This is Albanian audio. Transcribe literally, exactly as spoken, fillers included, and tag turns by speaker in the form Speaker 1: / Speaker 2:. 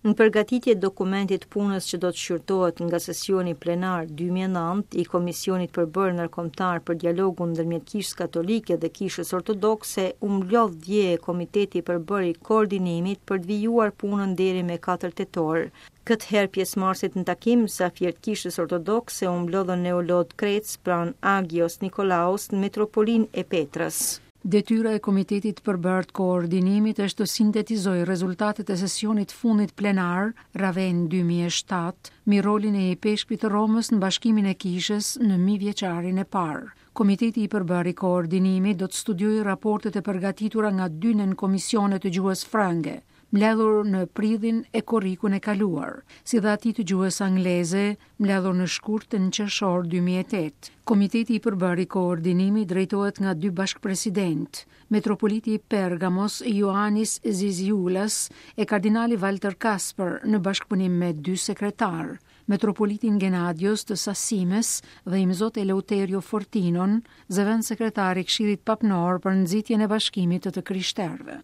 Speaker 1: Në përgatitje të dokumentit punës që do të shqyrtohet nga sesioni plenar dy mijë e nëntë i Komisionit Përbërë Ndërkombëtar për dialogun ndërmjet Kishës Katolike dhe Kishës Ortodokse, u mblodh dje Komiteti i Përbërë i Koordinimit për të vijuar punën deri me katër tetor. Këtë herë pjesëmarrësit në takim mysafirë të Kishës Ortodokse u mblodhën Neolod Krec pranë Agios Nikolaos në metropolinë e Petrës.
Speaker 2: Detyra e Komitetit Përbërë të Koordinimit është të sintetizojë rezultatet e sesionit fundit plenar Raven dy mijë e shtatë, me rolin e jepeshkrit të Romës në bashkimin e Kishës në mijëvjeçarin e parë. Komiteti i Përbërë i Koordinimit do të studiojë raportet e përgatitura nga dy nën komisione të gjuhës frange, mbledhur në pridhin e korrikun e kaluar, si dhe ati të gjuhës angleze, mbledhur në shkurt në qershor dy mijë e tetë. Komiteti i Përbërë i Koordinimit drejtohet nga dy bashkëpresident, metropoliti i Pergamos Ioannis Zizioulas e kardinali Walter Kasper në bashkëpunim me dy sekretar, metropolitin Genadios të Sasimes dhe imzot Eleuterio Fortinon, zëvendësekretari i Këshillit Papnor për nxitjen e bashkimit të të krishterëve.